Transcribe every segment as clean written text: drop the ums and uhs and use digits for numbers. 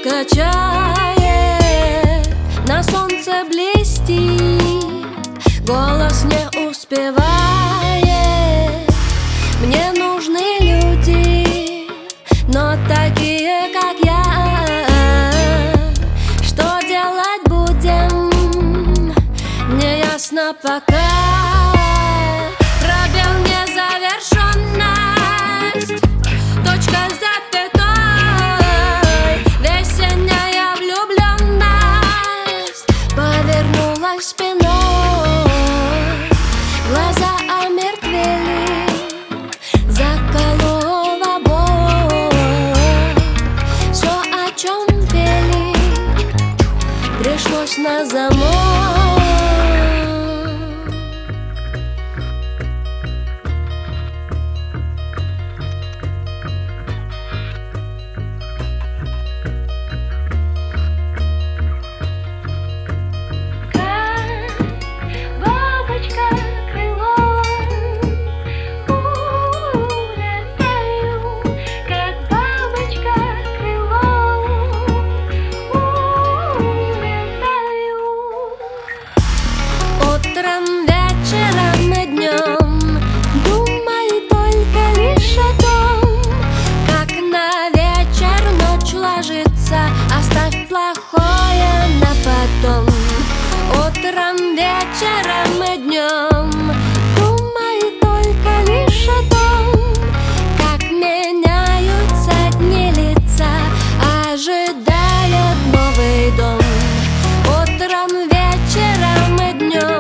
качает, на солнце блестит, голос не успевает. Мне нужны люди, но такие, как я. Что делать будем, не ясно пока. Пробел, незавершенность, точка с запятой. Весенняя влюбленность повернулась спиной. Глаза омертвели, заколола боль. Все, о чем пели, пришлось на замок. Утром, вечером и днем думаю только лишь о том, как на вечер ночь ложится. Оставь плохое на потом. Утром, вечером и днем думаю только лишь о том, как меняются дни, лица ожидает новый дом. Утром, вечером и днем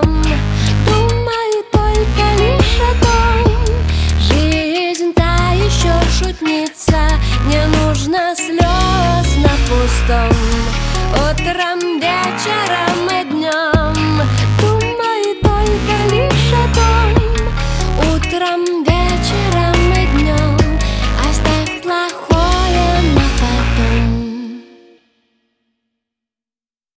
шутница, не нужно слез на пустом.